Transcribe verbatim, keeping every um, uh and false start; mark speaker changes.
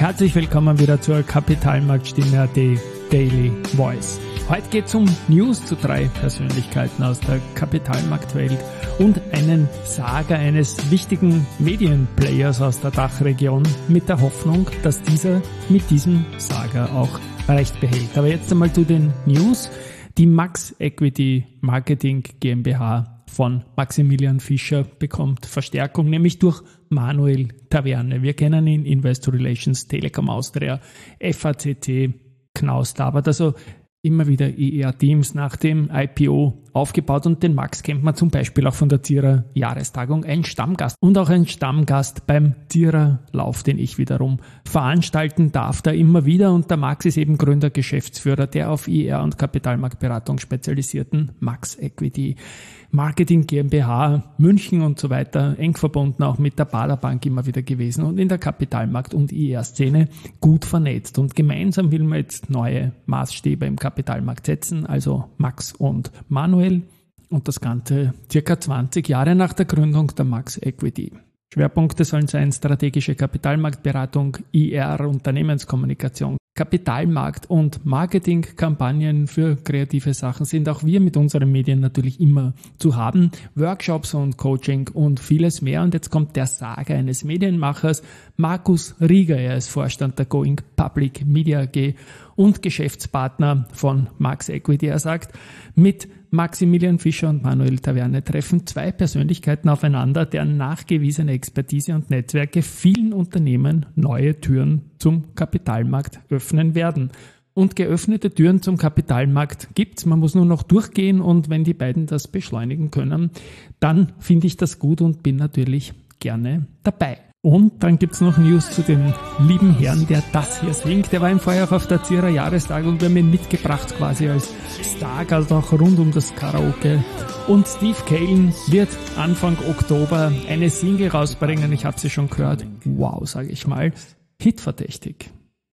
Speaker 1: Herzlich willkommen wieder zur Kapitalmarktstimme A T Daily Voice. Heute geht es um News zu drei Persönlichkeiten aus der Kapitalmarktwelt und einen Saga eines wichtigen Medienplayers aus der Dachregion mit der Hoffnung, dass dieser mit diesem Saga auch Recht behält. Aber jetzt einmal zu den News. Die Max Equity Marketing GmbH von Maximilian Fischer bekommt Verstärkung, nämlich durch Manuel Taverne. Wir kennen ihn, Investor Relations, Telekom Austria, F A C C, Knaus Tabbert, also immer wieder I E A-Teams nach dem I P O aufgebaut, und den Max kennt man zum Beispiel auch von der Zierer Jahrestagung, ein Stammgast und auch ein Stammgast beim Zierer Lauf, den ich wiederum veranstalten darf, da immer wieder, und der Max ist eben Gründer, Geschäftsführer der auf I R und Kapitalmarktberatung spezialisierten Max Equity Marketing GmbH München und so weiter, eng verbunden auch mit der Baader Bank immer wieder gewesen und in der Kapitalmarkt- und I R-Szene gut vernetzt, und gemeinsam will man jetzt neue Maßstäbe im Kapitalmarkt setzen, also Max und Manuel, und das Ganze circa zwanzig Jahre nach der Gründung der Max Equity. Schwerpunkte sollen sein strategische Kapitalmarktberatung, I R, Unternehmenskommunikation, Kapitalmarkt- und Marketingkampagnen für kreative Sachen sind auch wir mit unseren Medien natürlich immer zu haben. Workshops und Coaching und vieles mehr. Und jetzt kommt der Saga eines Medienmachers, Markus Rieger. Er ist Vorstand der Going Public Media A G und Geschäftspartner von Max Equity. Er sagt, mit Maximilian Fischer und Manuel Taverne treffen zwei Persönlichkeiten aufeinander, deren nachgewiesene Expertise und Netzwerke vielen Unternehmen neue Türen zum Kapitalmarkt öffnen werden. Und geöffnete Türen zum Kapitalmarkt gibt's. Man muss nur noch durchgehen, und wenn die beiden das beschleunigen können, dann finde ich das gut und bin natürlich gerne dabei. Und dann gibt's noch News zu dem lieben Herrn, der das hier singt. Der war im Vorjahr auf der Zierer Jahrestagung, wir haben ihn mitgebracht quasi als Star, also auch rund um das Karaoke. Und Steve Kalen wird Anfang Oktober eine Single rausbringen. Ich habe sie schon gehört. Wow, sage ich mal. Hitverdächtig.